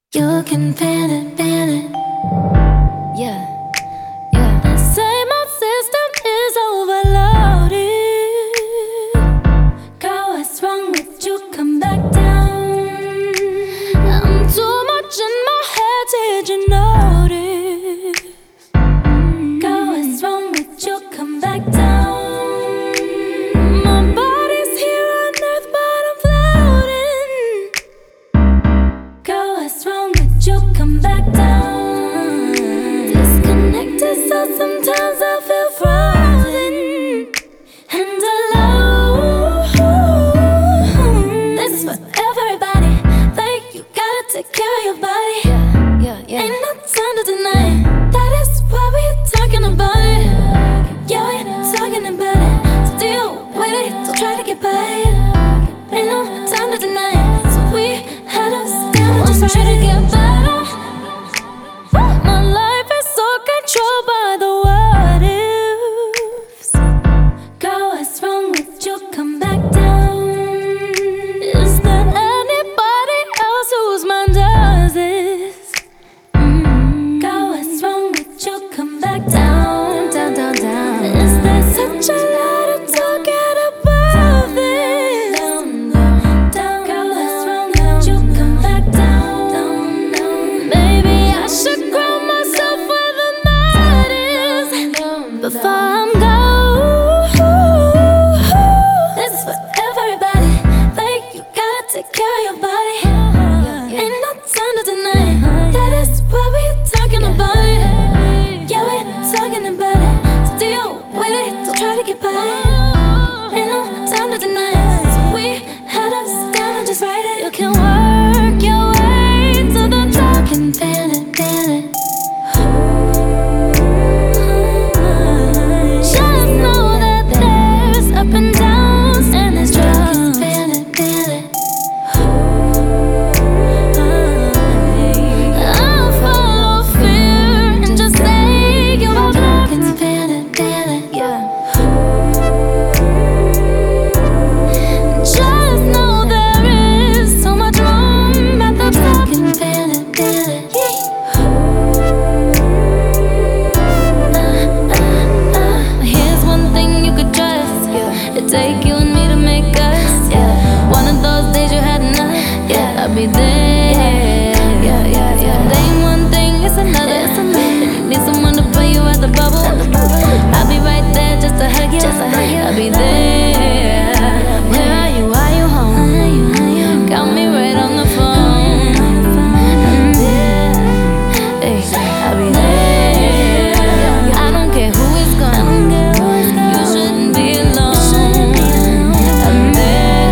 You can pin it, yeah, yeah. They say my system is overloaded. Girl, what's wrong with you? Come back down. I'm too much in my head, did you notice? Girl, what's wrong with you? Come back down. My body's here on earth, but I'm floating. Girl, what's wrong with you? Come back down. Disconnected, so sometimes I feel frozen and alone. This is for everybody. Like, you gotta take care of your body. Ain't no time to deny it. That is why we're talking about it. Yeah, we're talking about it. So deal with it, don't try to get by it. Ain't no time to deny it. So we had to stand and just try to get better. My life is so controlled by the what ifs. Girl, what's wrong with you? Come back down. Is there anybody else whose mind does this? Girl, what's wrong with you? Come back down, down, down, down. Is there such a lot of talking about this? Down, down, down. Girl, what's wrong with you? Come back down, down, down. Maybe I should ground myself where the night is before I'm gone. This is for everybody. Like, you gotta take care of your body. Ain't no time to deny it. That is why we're talking about it. Yeah, we're talking about it. So deal with it, don't try to get by it. Ain't no time to deny it. So we had to stand and just write it. You can work your way to the top and pin it, pin it. Just know that there's up and downs and there's drops. Pin it, pin it. I'll follow fear and just say you are black and pin it, pin it. Yeah. Just know there is so much room at the top and pin it, pin it. Here's one thing you could trust. It'd take you and me to make us. One of those days you had enough. I'll be there. Name one thing, it's another. If you need someone to put you at the bubble, I'll be right there just to hug you. I'll be there. Where are you? Are you home? Got me right on the phone. I'm there. Hey, I'll be there. I don't care who is gone. You shouldn't be alone. I'm there.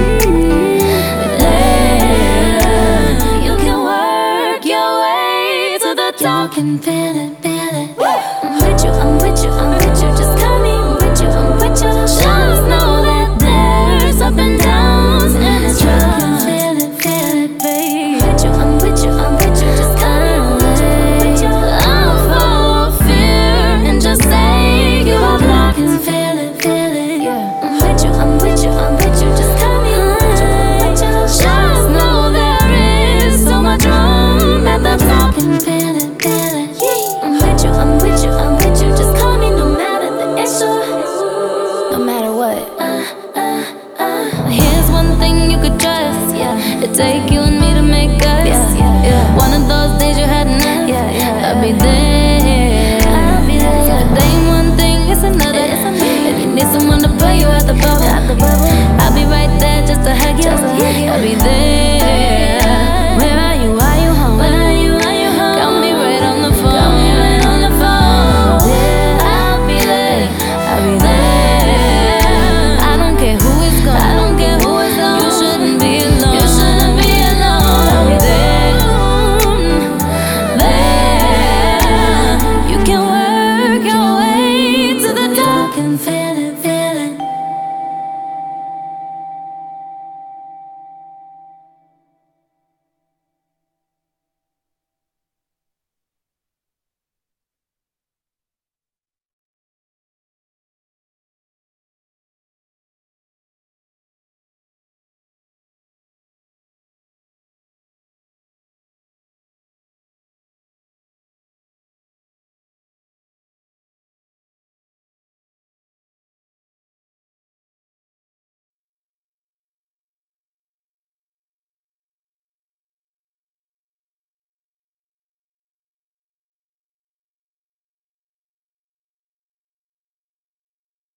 You can work your way to the top and pin it, pin it. I'm with you, I'm with you, I'm with you. Just call me, I'm with you, I'm with you.